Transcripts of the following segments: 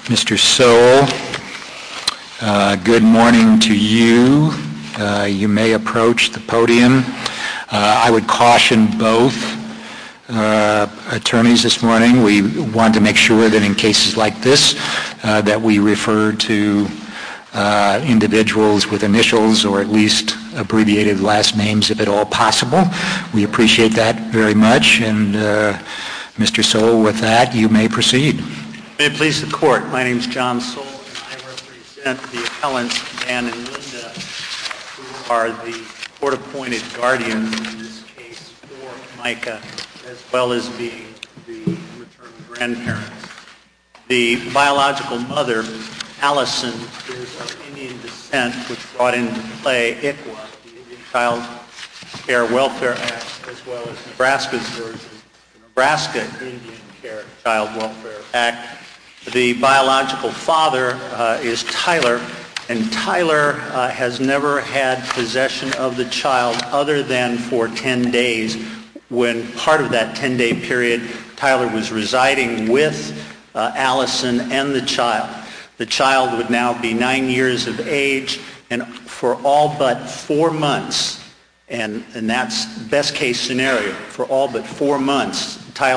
Mr. Sowell, good morning to you. You may approach the podium. I would caution both attorneys this morning. We want to make sure that in cases like this that we refer to individuals with initials or at least abbreviated last names if at all possible. We appreciate that very much. And Mr. Sowell, with that, you may proceed. May it please the Court, my name is John Sowell, and I represent the appellants Dan and Linda, who are the court-appointed guardians in this case for Micah, as well as being the maternal grandparents. The biological mother, Allison, is of Indian descent, which brought into play ICWA, the Indian Child Care Welfare Act, as well as Nebraska's version, the Nebraska Indian Care Child Welfare Act. The biological father is Tyler, and Tyler has never had possession of the child other than for 10 days, when part of that 10-day period Tyler was residing with Allison and the child. The child would now be 9 years of age, and for all but 4 months, and that's best case scenario, for all but 4 months,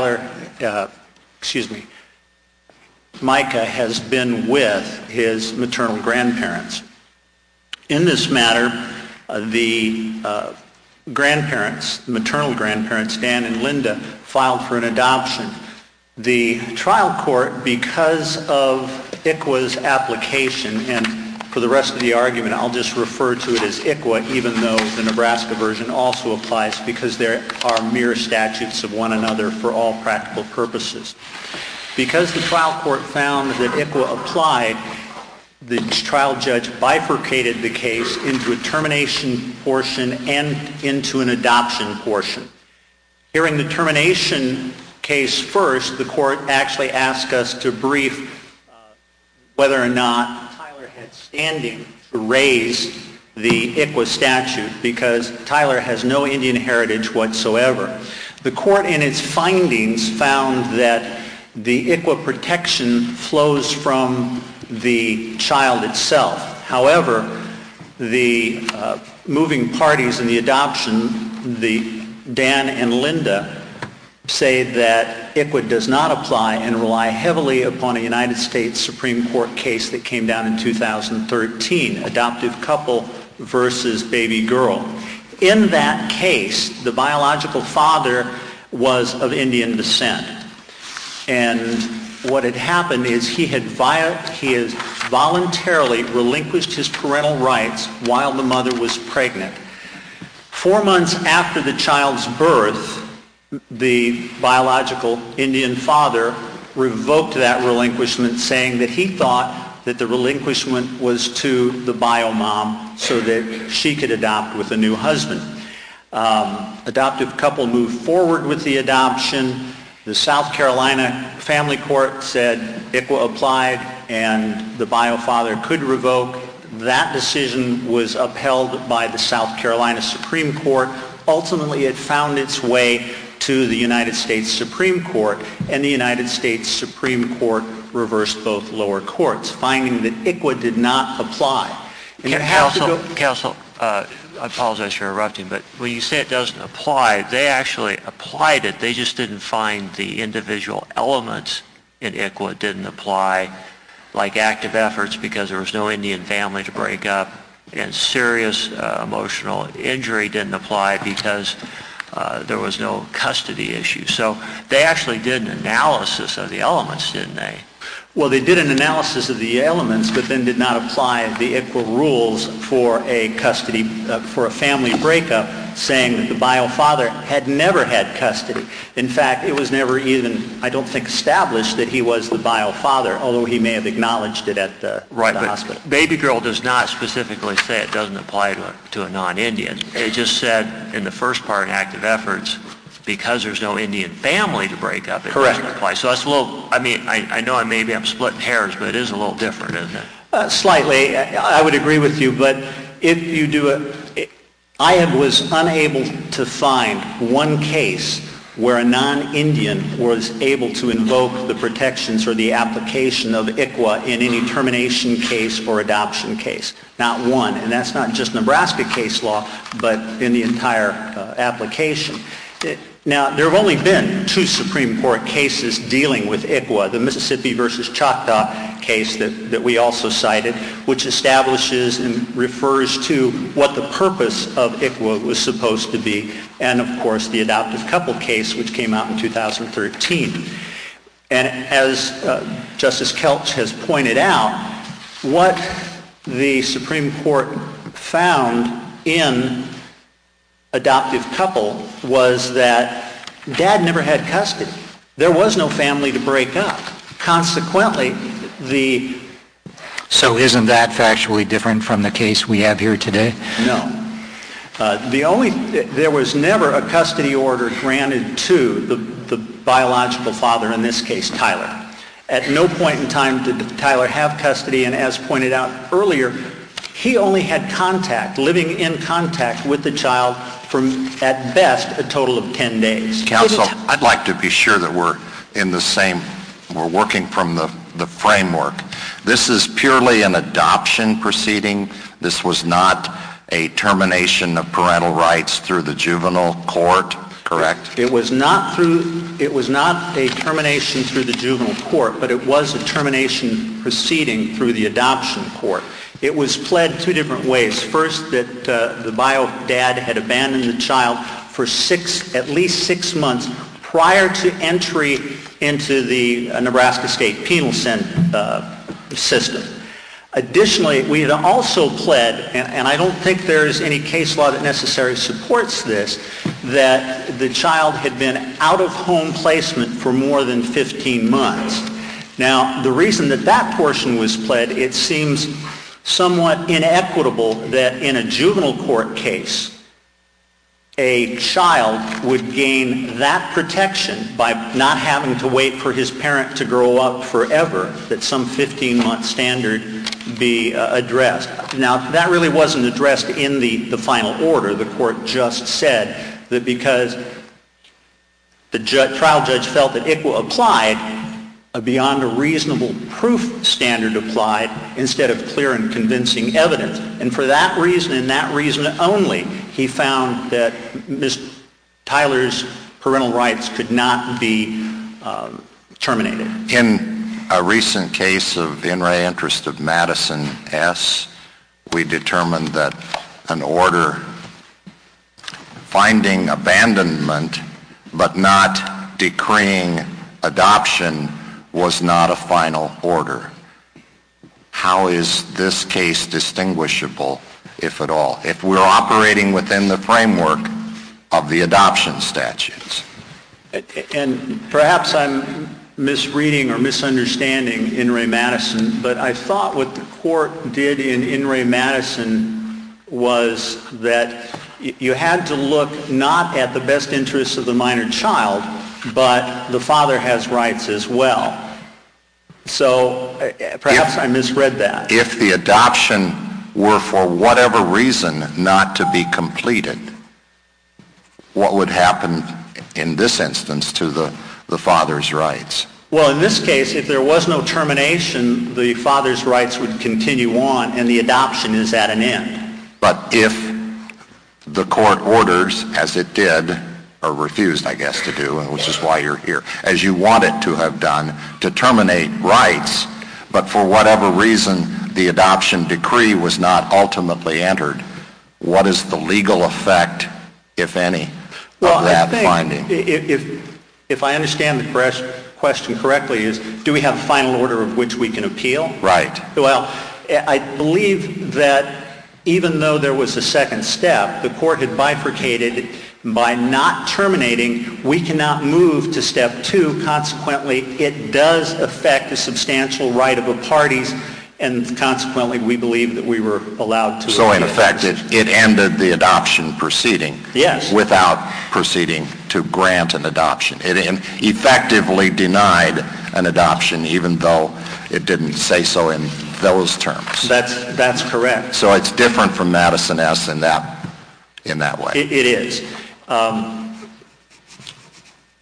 Micah has been with his maternal grandparents. In this matter, the grandparents, maternal grandparents, Dan and Linda, filed for an adoption. The trial court, because of ICWA's application, and for the rest of the argument, I'll just refer to it as ICWA, even though the Nebraska version also applies, because there are mere statutes of one another for all practical purposes. Because the trial court found that ICWA applied, the trial judge bifurcated the case into a termination portion and into an adoption portion. Hearing the termination case first, the court actually asked us to brief whether or not Tyler had standing to raise the ICWA statute, because Tyler has no Indian heritage whatsoever. The court in its findings found that the ICWA protection flows from the child itself. However, the moving parties in the adoption, the Dan and Linda, say that ICWA does not apply and rely heavily upon a United States Supreme Court case that came down in 2013, Adoptive Couple versus Baby Girl. In that case, the biological father was of Indian descent. And what had happened is he has voluntarily relinquished his parental rights while the mother was pregnant. 4 months after the child's birth, the biological Indian father revoked that relinquishment, saying that he thought that the relinquishment was to the bio mom so that she could adopt with a new husband. Adoptive Couple moved forward with the adoption. The South Carolina Family Court said ICWA applied and the bio father could revoke. That decision was upheld by the South Carolina Supreme Court. Ultimately, it found its way to the United States Supreme Court, and the United States Supreme Court reversed both lower courts, finding that ICWA did not apply. Counsel, I apologize for interrupting, but when you say it doesn't apply, they actually applied it. They just didn't find the individual elements in ICWA didn't apply, like active efforts because there was no Indian family to break up, and serious emotional injury didn't apply because there was no custody issue. So they actually did an analysis of the elements, didn't they? Well, they did an analysis of the elements, but then did not apply the ICWA rules for a custody, for a family breakup, saying that the bio father had never had custody. In fact, it was never even, I don't think, established that he was the bio father, although he may have acknowledged it at the hospital. But Baby Girl does not specifically say it doesn't apply to a non-Indian. It just said in the first part in active efforts, because there's no Indian family to break up, it doesn't apply. So that's a little, I know I'm splitting hairs, but it is a little different, isn't it? Slightly. I would agree with you, but if you do it, I was unable to find one case where a non-Indian was able to invoke the protections or the application of ICWA in any termination case or adoption case. Not one. And that's not just Nebraska case law, but in the entire application. Now, there have only been 2 Supreme Court cases dealing with ICWA, the Mississippi versus Choctaw case that we also cited, which establishes and refers to what the purpose of ICWA was supposed to be, and of course the adoptive couple case, which came out in 2013. And as Justice Kelch has pointed out, what the Supreme Court found in adoptive couple was that dad never had custody. There was no family to break up. Consequently, So isn't that factually different from the case we have here today? No. There was never a custody order granted to the biological father, in this case, Tyler. At no point in time did Tyler have custody, and as pointed out earlier, he only had contact, living in contact with the child for, at best, a total of 10 days. Counsel, I'd like to be sure that we're working from the framework. This is purely an adoption proceeding. This was not a termination of parental rights through the juvenile court, correct? It was not a termination through the juvenile court, but it was a termination proceeding through the adoption court. It was pled 2 different ways. First, that the bio dad had abandoned the child for at least 6 months prior to entry into the Nebraska State penal system. Additionally, we had also pled, and I don't think there is any case law that necessarily supports this, that the child had been out of home placement for more than 15 months. Now, the reason that portion was pled, it seems somewhat inequitable that in a juvenile court case, a child would gain that protection by not having to wait for his parent to grow up forever, that some 15-month standard be addressed. Now, that really wasn't addressed in the final order. The court just said that because the trial judge felt that ICWA applied, a beyond a reasonable proof standard applied instead of clear and convincing evidence. And for that reason, and that reason only, he found that Ms. Tyler's parental rights could not be terminated. In a recent case of in re interest of Madison S., we determined that an order finding abandonment but not decreeing adoption was not a final order. How is this case distinguishable, if at all, if we're operating within the framework of the adoption statutes? And perhaps I'm misreading or misunderstanding In re Madison, but I thought what the court did in re Madison was that you had to look not at the best interests of the minor child, but the father has rights as well. So perhaps I misread that. If the adoption were for whatever reason not to be completed, what would happen in this instance to the father's rights? Well, in this case, if there was no termination, the father's rights would continue on and the adoption is at an end. But if the court orders, as it did, or refused, I guess, to do, which is why you're here, as you want it to have done, to terminate rights, but for whatever reason the adoption decree was not ultimately entered, what is the legal effect, if any, of that finding? If I understand the question correctly, is do we have a final order of which we can appeal? Right. Well, I believe that even though there was a second step, the court had bifurcated. By not terminating, we cannot move to step 2. Consequently, it does affect the substantial right of the parties, and consequently, we believe that we were allowed to. So in effect, it ended the adoption proceeding. Yes. Without proceeding to grant an adoption. It effectively denied an adoption, even though it didn't say so in those terms. That's correct. So it's different from Madison S. in that way. It is.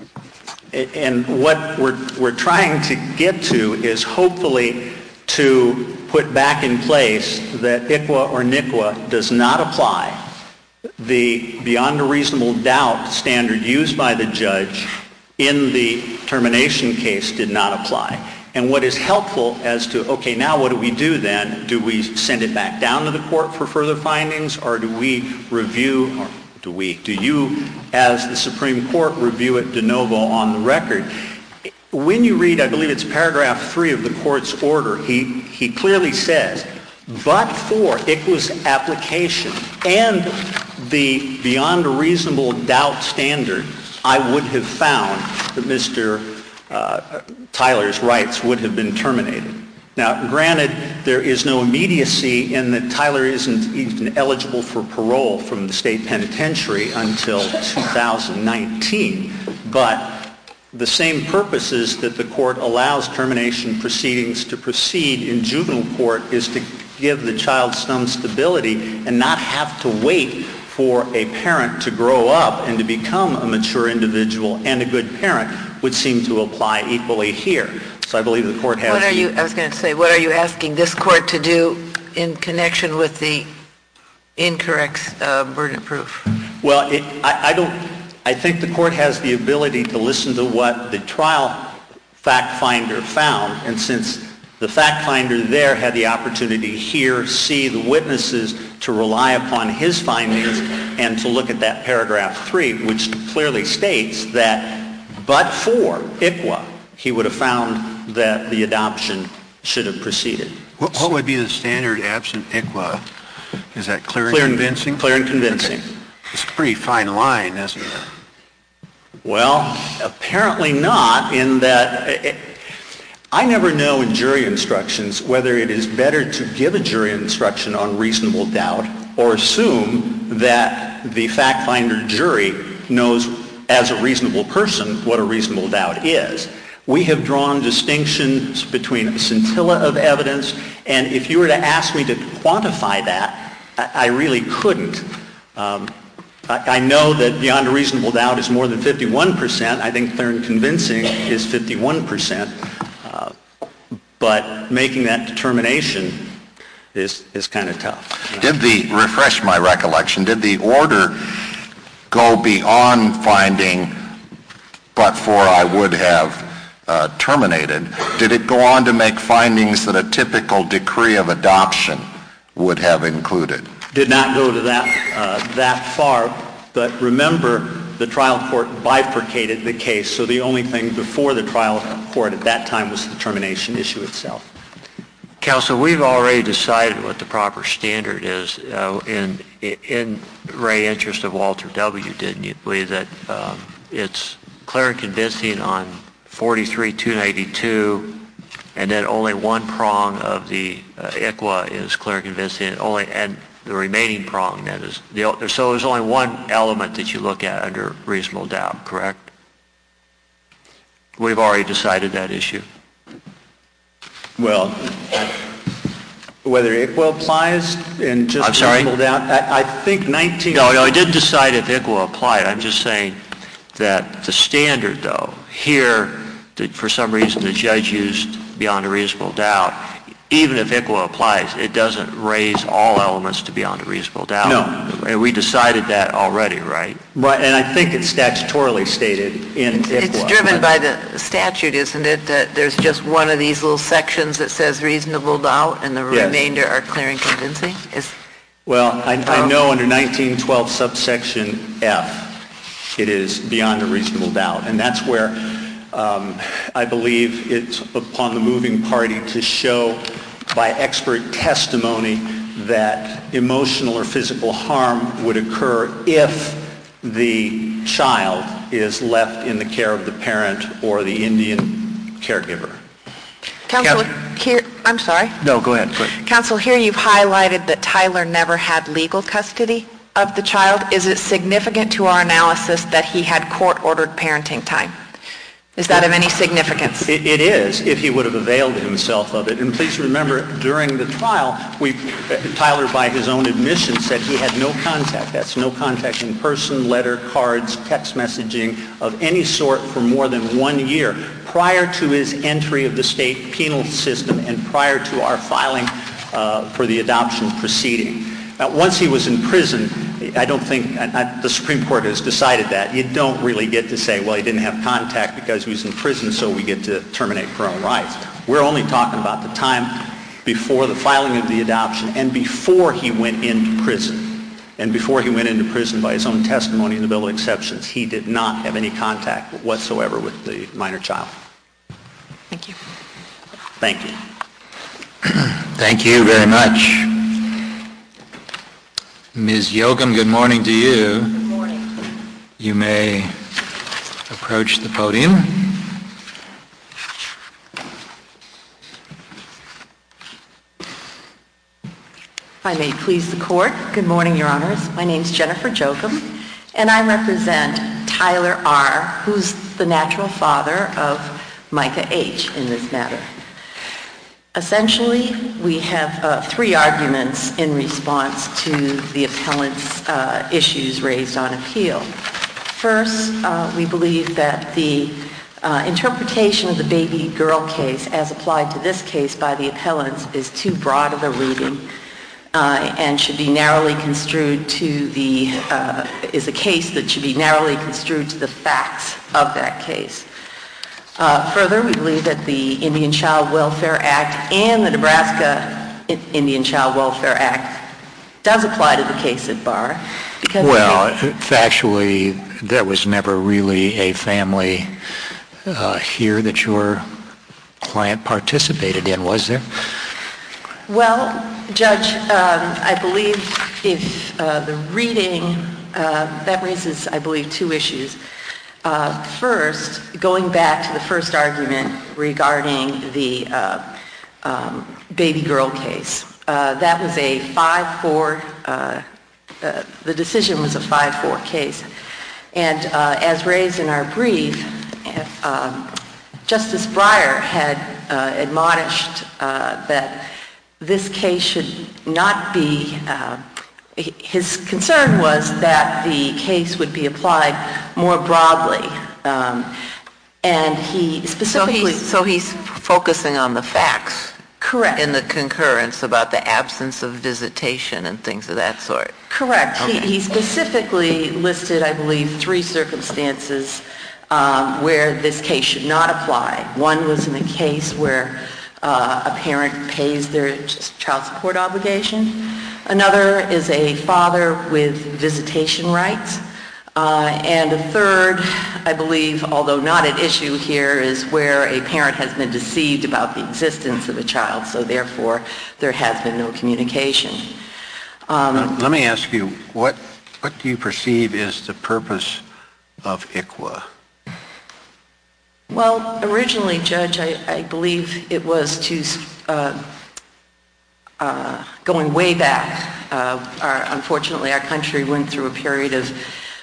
And what we're trying to get to is hopefully to put back in place that ICWA or NICWA does not apply. The beyond a reasonable doubt standard used by the judge in the termination case did not apply. And what is helpful as to, okay, now what do we do then? Do we send it back down to the court for further findings, or do we review, or do you, as the Supreme Court, review it de novo on the record? When you read, I believe it's paragraph 3 of the court's order, he clearly says, but for ICWA's application and the beyond a reasonable doubt standard, I would have found that Mr. Tyler's rights would have been terminated. Now, granted, there is no immediacy in that Tyler isn't even eligible for parole from the state penitentiary until 2019, but the same purposes that the court allows termination proceedings to proceed in juvenile court is to give the child some stability and not have to wait for a parent to grow up and to become a mature individual and a good parent would seem to apply equally here. So I believe the court has... what are you asking this court to do in connection with the incorrect burden of proof? Well, I think the court has the ability to listen to what the trial fact finder found, and since the fact finder there had the opportunity to hear, see the witnesses, to rely upon his findings, and to look at that paragraph 3, which clearly states that but for ICWA, he would have found that the adoption should have proceeded. What would be the standard absent ICWA? Is that clear and convincing? Clear and convincing. It's a pretty fine line, isn't it? Well, apparently not, in that I never know in jury instructions whether it is better to give a jury instruction on reasonable doubt or assume that the fact finder jury knows as a reasonable person what a reasonable doubt is. We have drawn distinctions between a scintilla of evidence, and if you were to ask me to quantify that, I really couldn't. I know that beyond a reasonable doubt is more than 51%. I think clear and convincing is 51%. But making that determination is kind of tough. Refresh my recollection, did the order go beyond finding but for I would have terminated? Did it go on to make findings that a typical decree of adoption would have included? Did not go to that far, but remember the trial court bifurcated the case, so the only thing before the trial court at that time was the termination issue itself. Counsel, we've already decided what the proper standard is in Ray interest of Walter W., didn't you believe that it's clear and convincing on 43-282, and then only one prong of the ICWA is clear and convincing, and the remaining prong, that is, so there's only one element that you look at under reasonable doubt, correct? We've already decided that issue. Well, whether ICWA applies in just reasonable doubt, I think 19... No, I didn't decide if ICWA applied. I'm just saying that the standard, though, here, for some reason the judge used beyond a reasonable doubt, even if ICWA applies, it doesn't raise all elements to beyond a reasonable doubt. No. And we decided that already, right? Right, and I think it's statutorily stated in ICWA. It's driven by the statute, isn't it, that there's just one of these little sections that says reasonable doubt and the remainder are clear and convincing? Well, I know under 1912 subsection F, it is beyond a reasonable doubt, and that's where I believe it's upon the moving party to show by expert testimony that emotional or physical harm would occur if the child is left in the care of the parent or the Indian caregiver. Counsel, here, I'm sorry. No, go ahead. Counsel, here you've highlighted that Tyler never had legal custody of the child. Is it significant to our analysis that he had court-ordered parenting time? Is that of any significance? It is, if he would have availed himself of it. And please remember, during the trial, Tyler, by his own admission, said he had no contact. That's no contact in person, letter, cards, text messaging of any sort for more than 1 year prior to his entry of the state penal system and prior to our filing for the adoption proceeding. Once he was in prison, I don't think the Supreme Court has decided that. You don't really get to say, well, he didn't have contact because he was in prison, so we get to terminate parental rights. We're only talking about the time before the filing of the adoption and before he went into prison. And before he went into prison, by his own testimony in the Bill of Exceptions, he did not have any contact whatsoever with the minor child. Thank you. Thank you. Thank you very much. Ms. Yoakum, good morning to you. Good morning. You may approach the podium. If I may please the court, good morning, Your Honors. My name is Jennifer Yoakum, and I represent Tyler R., who's the natural father of Micah H. in this matter. Essentially, we have 3 arguments in response to the appellant's issues raised on appeal. First, we believe that the interpretation of the baby girl case as applied to this case by the appellants is too broad of a reading and should be narrowly construed to is a case that should be narrowly construed to the facts of that case. Further, we believe that the Indian Child Welfare Act and the Nebraska Indian Child Welfare Act does apply to the case at bar. Because factually, there was never really a family here that your client participated in, was there? Well, Judge, I believe if the reading, that raises, I believe, 2 issues. First, going back to the first argument regarding the baby girl case, that was a 5-4, the decision was a 5-4 case. And as raised in our brief, Justice Breyer had admonished that this case should not be, his concern was that the case would be applied more broadly. And he specifically... So he's focusing on the facts. Correct. In the concurrence about the absence of visitation and things of that sort. Correct. Okay. He specifically listed, I believe, 3 circumstances where this case should not apply. One was in a case where a parent pays their child support obligation. Another is a father with visitation rights. And a third, I believe, although not at issue here, is where a parent has been deceived about the existence of a child, so therefore there has been no communication. Let me ask you, what do you perceive is the purpose of ICWA? Well, originally, Judge, I believe it was to, going way back, unfortunately our country went through a period of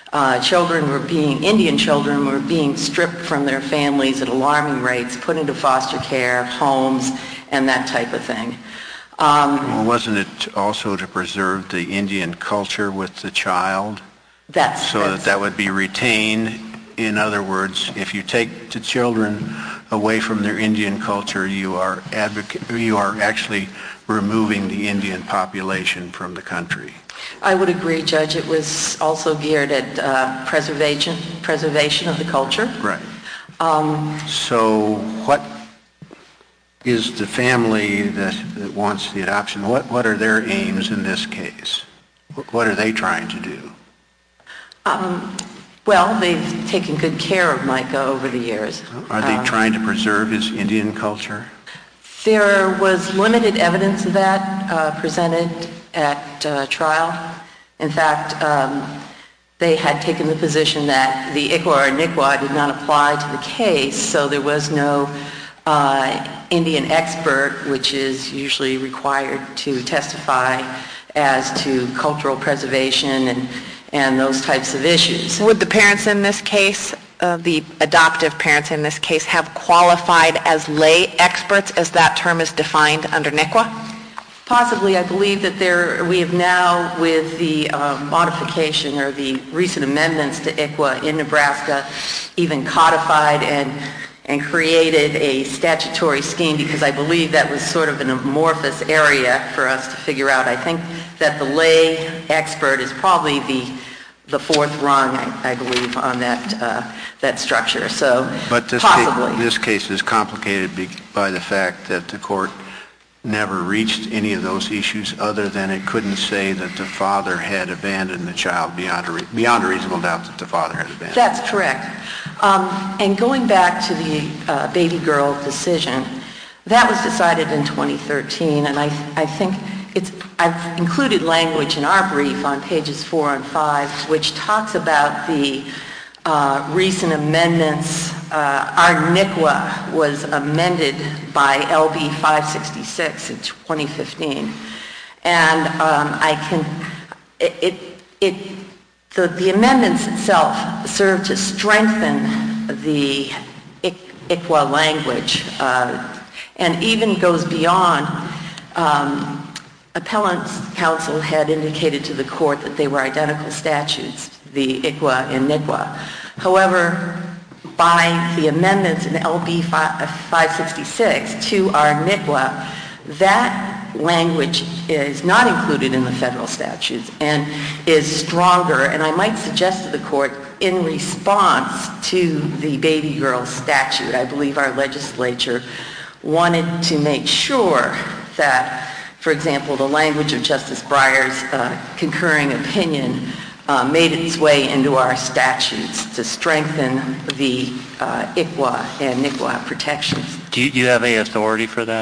Indian children were being stripped from their families at alarming rates, put into foster care, homes, and that type of thing. Well, wasn't it also to preserve the Indian culture with the child? That would be retained. In other words, if you take the children away from their Indian culture, you are actually removing the Indian population from the country. I would agree, Judge. It was also geared at preservation of the culture. Right. So what is the family that wants the adoption? What are their aims in this case? What are they trying to do? Well, they've taken good care of Micah over the years. Are they trying to preserve his Indian culture? There was limited evidence of that presented at trial. In fact, they had taken the position that the ICWA or NICWA did not apply to the case, so there was no Indian expert, which is usually required to testify as to cultural preservation and those types of issues. Would the parents in this case the adoptive parents in this case have qualified as lay experts, as that term is defined under NICWA? Possibly. I believe that we have now, with the modification or the recent amendments to ICWA in Nebraska, even codified and created a statutory scheme, because I believe that was sort of an amorphous area for us to figure out. I think that the lay expert is probably the fourth rung, I believe, on that structure. So but possibly. This case is complicated by the fact that the court never reached any of those issues other than it couldn't say that the father had abandoned the child beyond a reasonable doubt that the father had abandoned. That's correct. And going back to the baby girl decision, that was decided in 2013, and I think I've included language in our brief on pages 4 and 5, which talks about the recent amendments. Our NICWA was amended by LB 566 in 2015, and the amendments itself serve to strengthen the ICWA language, and even goes beyond. Appellant's counsel had indicated to the court that they were identical statutes, the ICWA and NICWA. However, by the amendments in LB 566 to our NICWA, that language is not included in the federal statutes and is stronger, and I might suggest to the court, in response to the baby girl statute, I believe our legislature wanted to make sure that, for example, the language of Justice Breyer's concurring opinion made its way into our statutes to strengthen the ICWA and NICWA protections. Do you have any authority for that?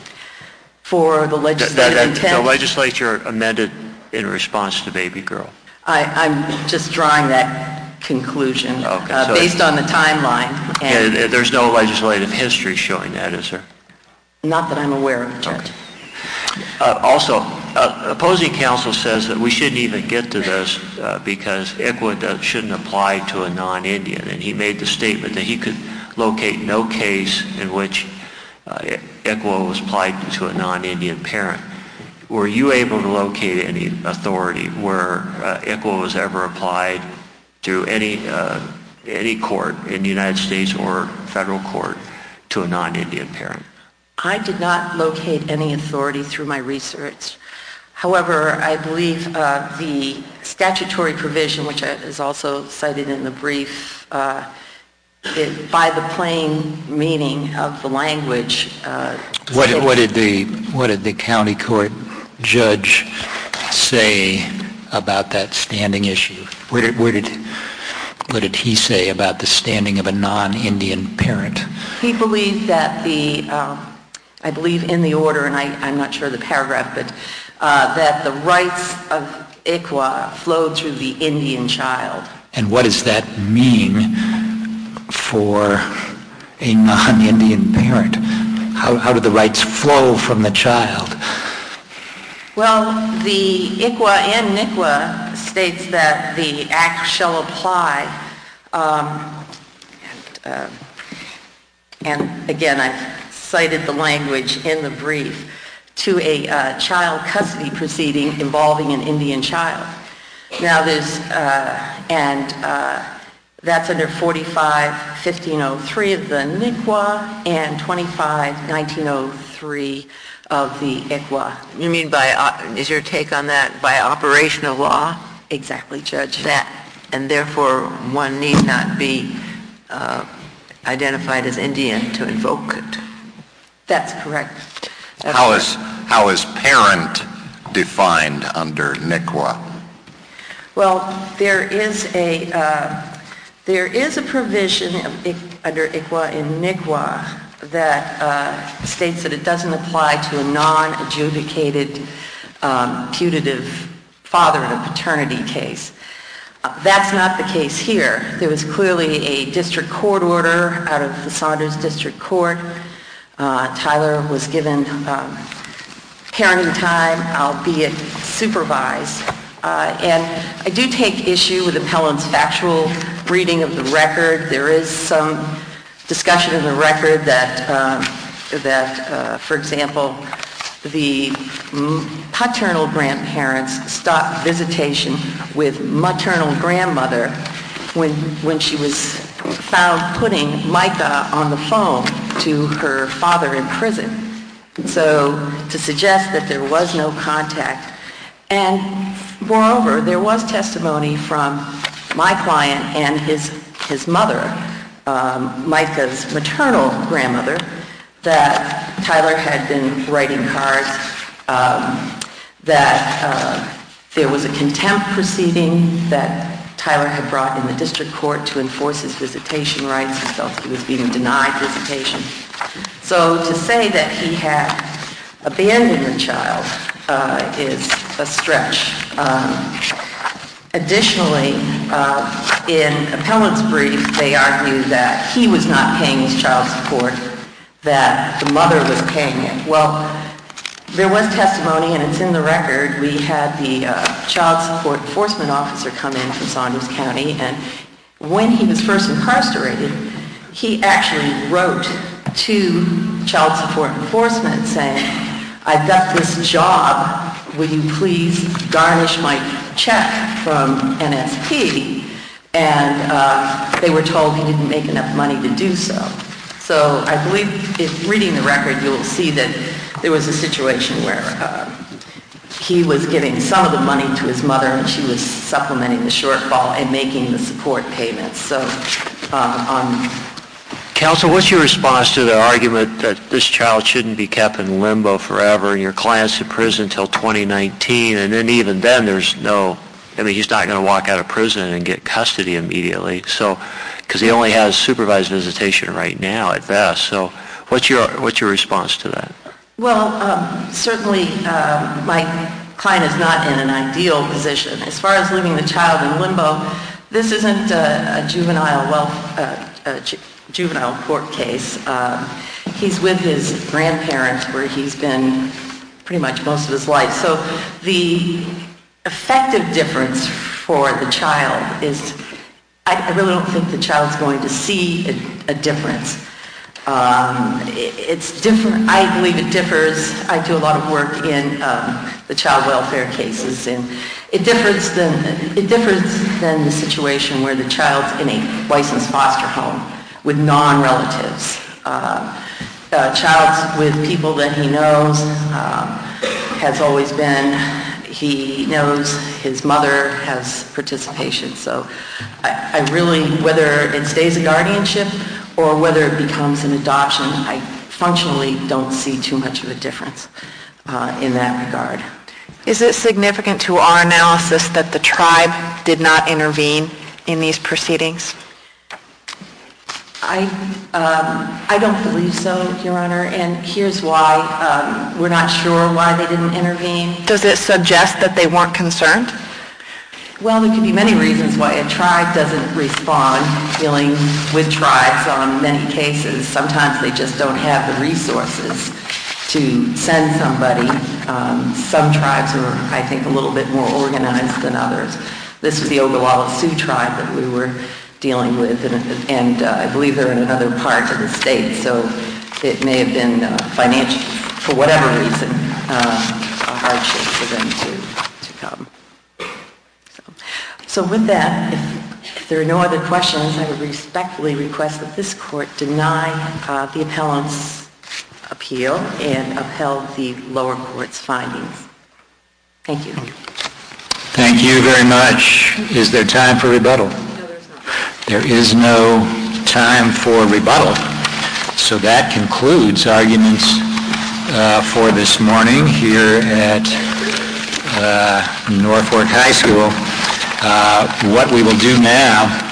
For the legislative intent? The legislature amended in response to baby girl. I'm just drawing that conclusion based on the timeline. And there's no legislative history showing that, is there? Not that I'm aware of, Judge. Okay. Also, opposing counsel says that we shouldn't even get to this because ICWA shouldn't apply to a non-Indian, and he made the statement that he could locate no case in which ICWA was applied to a non-Indian parent. Were you able to locate any authority where ICWA was ever applied to any court in the United States or federal court to a non-Indian parent? I did not locate any authority through my research. However, I believe the statutory provision, which is also cited in the brief, by the plain meaning of the language. What did the county court judge say about that standing issue? What did he say about the standing of a non-Indian parent? He believed that I believe in the order, and I'm not sure the paragraph, but that the rights of ICWA flowed through the Indian child. And what does that mean for a non-Indian parent? How do the rights flow from the child? Well, the ICWA and NICWA states that the act shall apply, and again, I've cited the language in the brief, to a child custody proceeding involving an Indian child. Now that's under 45-1503 of the NICWA and 25-1903 of the ICWA. You mean is your take on that by operation of law? Exactly, Judge. And therefore one need not be identified as Indian to invoke it. That's correct. How is parent defined under NICWA? Well, there is a provision under ICWA and NICWA that states that it doesn't apply to a non-adjudicated putative father in a paternity case. That's not the case here. There was clearly a district court order out of the Saunders District Court. Tyler was given parenting time, albeit supervised, And I do take issue with appellant's factual reading of the record. There is some discussion in the record that for example, the paternal grandparents stopped visitation with maternal grandmother when she was found putting Micah on the phone to her father in prison. So to suggest that there was no contact, and moreover, there was testimony from my client and his mother, Micah's maternal grandmother, that Tyler had been writing cards, that there was a contempt proceeding that Tyler had brought in the district court to enforce his visitation rights. He felt he was being denied visitation. So to say that he had abandoned the child is a stretch. Additionally, in appellant's brief, they argue that he was not paying his child support, that the mother was paying it. Well, there was testimony, and it's in the record. We had the child support enforcement officer come in from Saunders County, and when he was first incarcerated, he actually wrote to child support enforcement saying, I've got this job, will you please garnish my check from NSP? And they were told he didn't make enough money to do so. So I believe, if reading the record, you'll see that there was a situation where he was giving some of the money to his mother and she was supplementing the shortfall and making the support payments. So Counsel, what's your response to the argument that this child shouldn't be kept in limbo forever and your client's in prison until 2019, and then even then there's no, he's not going to walk out of prison and get custody immediately, so, because he only has supervised visitation right now at best. So what's your response to that? Well, certainly my client is not in an ideal position. As far as leaving the child in limbo, this isn't a juvenile court case. He's with his grandparents where he's been pretty much most of his life. So the effective difference for the child is, I really don't think the child's going to see a difference. It's different. I believe it differs. I do a lot of work in the child welfare cases, and it differs than the situation where the child's in a licensed foster home with non-relatives. Child's with people that he knows, has always been. He knows his mother has participation. So I really, whether it stays a guardianship or whether it becomes an adoption, I functionally don't see too much of a difference in that regard. Is it significant to our analysis that the tribe did not intervene in these proceedings? I don't believe so, Your Honor, and here's why. We're not sure why they didn't intervene. Does it suggest that they weren't concerned? Well, there could be many reasons why a tribe doesn't respond. Dealing with tribes on many cases, sometimes they just don't have the resources to send somebody. Some tribes are, I think, a little bit more organized than others. This was the Oglala Sioux tribe that we were dealing with, and I believe they're in another part of the state, so it may have been financial, for whatever reason, a hardship for them to come. So with that, if there are no other questions, I would respectfully request that this court deny the appellant's appeal and upheld the lower court's findings. Thank you. Thank you very much. Is there time for rebuttal? No, there's not. There is no time for rebuttal. So that concludes arguments for this morning here at Norfolk High School. What we will do now